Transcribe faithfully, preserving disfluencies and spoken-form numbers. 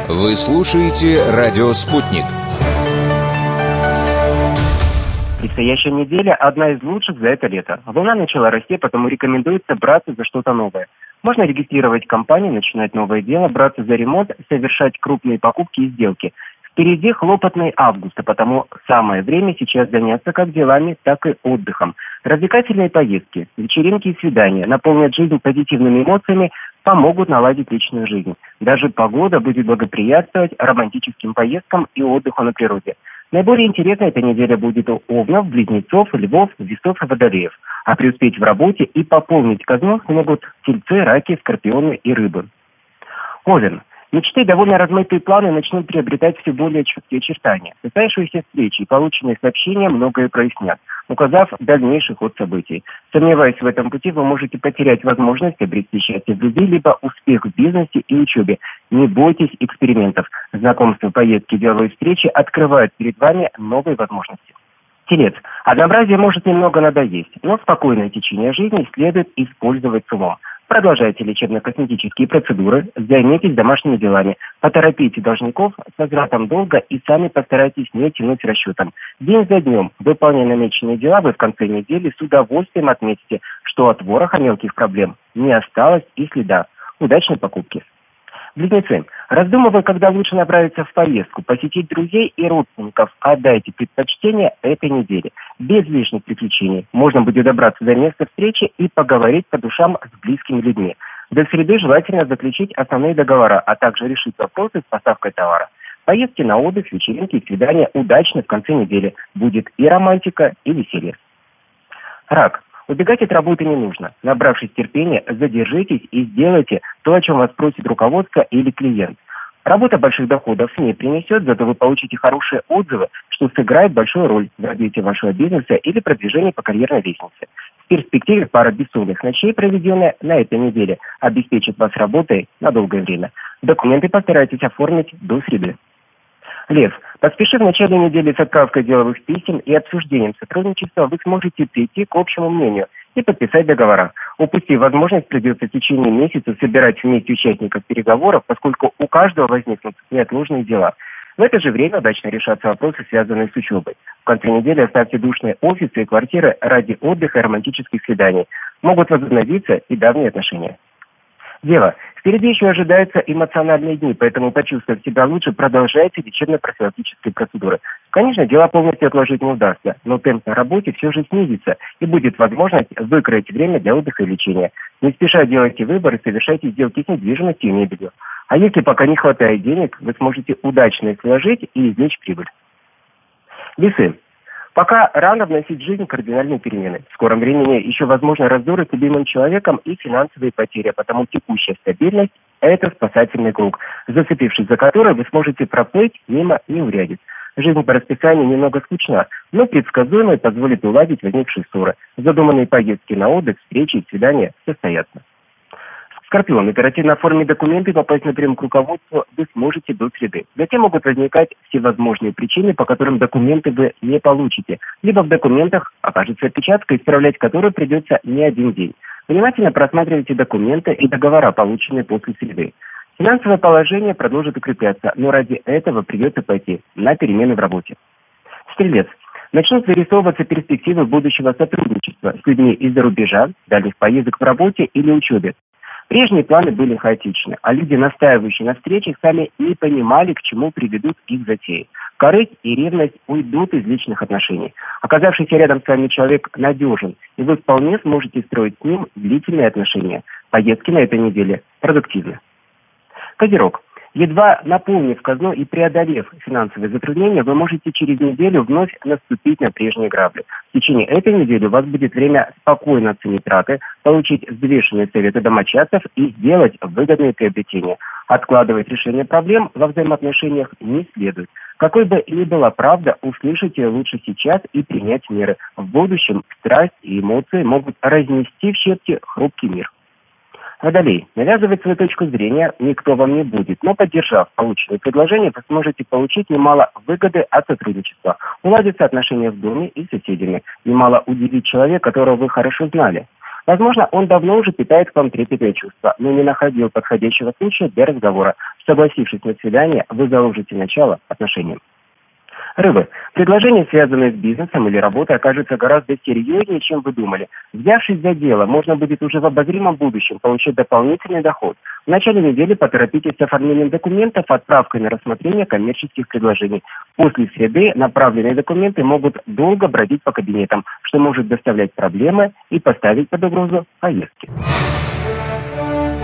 Вы слушаете «Радио Спутник». Предстоящая неделя – одна из лучших за это лето. Волна начала расти, потому рекомендуется браться за что-то новое. Можно регистрировать компанию, начинать новое дело, браться за ремонт, совершать крупные покупки и сделки. Впереди хлопотный август, а потому самое время сейчас заняться как делами, так и отдыхом. Развлекательные поездки, вечеринки и свидания наполнят жизнь позитивными эмоциями, помогут наладить личную жизнь. Даже погода будет благоприятствовать романтическим поездкам и отдыху на природе. Наиболее интересной эта неделя будет у овнов, близнецов, львов, весов и водолеев. А преуспеть в работе и пополнить казну смогут тельцы, раки, скорпионы и рыбы. Овен. Мечты, довольно размытые планы начнут приобретать все более четкие очертания. Состоявшиеся встречи и полученные сообщения многое прояснят, указав дальнейший ход событий. Сомневаясь в этом пути, вы можете потерять возможность обрести счастье в любви, либо успех в бизнесе и учебе. Не бойтесь экспериментов. Знакомства, поездки, деловые встречи открывают перед вами новые возможности. Телец. Однообразие может немного надоесть, но спокойное течение жизни следует использовать с умом. Продолжайте лечебно-косметические процедуры, займитесь домашними делами, поторопите должников с возвратом долга и сами постарайтесь не тянуть расчетом. День за днем, выполняя намеченные дела, вы в конце недели с удовольствием отметите, что от вороха мелких проблем не осталось и следа. Удачной покупки! Близнецы. Раздумывая, когда лучше направиться в поездку, посетить друзей и родственников, отдайте предпочтение этой неделе. Без лишних приключений. Можно будет добраться до места встречи и поговорить по душам с близкими людьми. До среды желательно заключить основные договора, а также решить вопросы с поставкой товара. Поездки на отдых, вечеринки и свидания удачны в конце недели. Будет и романтика, и веселье. Рак. Убегать от работы не нужно. Набравшись терпения, задержитесь и сделайте то, о чем вас просит руководство или клиент. Работа больших доходов не принесет, зато вы получите хорошие отзывы, что сыграет большую роль в развитии вашего бизнеса или продвижении по карьерной лестнице. В перспективе пара бессонных ночей, проведенная на этой неделе, обеспечит вас работой на долгое время. Документы постарайтесь оформить до среды. Лев. Поспешив в начале недели с отправкой деловых писем и обсуждением сотрудничества, вы сможете прийти к общему мнению и подписать договора. Упустив возможность, придется в течение месяца собирать вместе участников переговоров, поскольку у каждого возникнут неотложные дела. В это же время удачно решатся вопросы, связанные с учебой. В конце недели оставьте душные офисы и квартиры ради отдыха и романтических свиданий. Могут возобновиться и давние отношения. Дева. Впереди еще ожидаются эмоциональные дни, поэтому, почувствовав себя лучше, продолжайте лечебно-профилактические процедуры. Конечно, дела полностью отложить не удастся, но темп на работе все же снизится, и будет возможность выкроить время для отдыха и лечения. Не спеша делайте выбор и совершайте сделки с недвижимостью и мебелью. А если пока не хватает денег, вы сможете удачно их вложить и извлечь прибыль. Весы. Пока рано вносить в жизнь кардинальные перемены. В скором времени еще возможны раздоры с любимым человеком и финансовые потери, а потому текущая стабильность – это спасательный круг, зацепившись за который вы сможете проплыть мимо неурядиц. Жизнь по расписанию немного скучна, но предсказуемо и позволит уладить возникшие ссоры. Задуманные поездки на отдых, встречи и свидания состоятся. Скорпион. Оперативно оформить документы и попасть напрямую к руководству вы сможете до среды. Затем могут возникать всевозможные причины, по которым документы вы не получите. Либо в документах окажется опечатка, исправлять которую придется не один день. Внимательно просматривайте документы и договора, полученные после среды. Финансовое положение продолжит укрепляться, но ради этого придется пойти на перемены в работе. Стрелец. Начнут вырисовываться перспективы будущего сотрудничества с людьми из-за рубежа, дальних поездок в работе или учебе. Прежние планы были хаотичны, а люди, настаивающие на встречах, сами не понимали, к чему приведут их затеи. Корысть и ревность уйдут из личных отношений. Оказавшийся рядом с вами человек надежен, и вы вполне сможете строить с ним длительные отношения. Поездки на этой неделе продуктивны. Козерог. Едва наполнив казну и преодолев финансовые затруднения, вы можете через неделю вновь наступить на прежние грабли. В течение этой недели у вас будет время спокойно оценить траты, получить взвешенные советы домочадцев и сделать выгодные приобретения. Откладывать решение проблем во взаимоотношениях не следует. Какой бы ни была правда, услышать ее лучше сейчас и принять меры. В будущем страсть и эмоции могут разнести в щепки хрупкий мир. Водолей. Навязывать свою точку зрения никто вам не будет, но, поддержав полученные предложения, вы сможете получить немало выгоды от сотрудничества, уладятся отношения в доме и с соседями, немало удивить человека, которого вы хорошо знали. Возможно, он давно уже питает к вам трепетное чувство, но не находил подходящего случая для разговора. Согласившись на свидание, вы заложите начало отношениям. Рыбы. Предложение, связанное с бизнесом или работой, окажется гораздо серьезнее, чем вы думали. Взявшись за дело, можно будет уже в обозримом будущем получить дополнительный доход. В начале недели поторопитесь с оформлением документов, отправкой на рассмотрение коммерческих предложений. После среды направленные документы могут долго бродить по кабинетам, что может доставлять проблемы и поставить под угрозу поездки.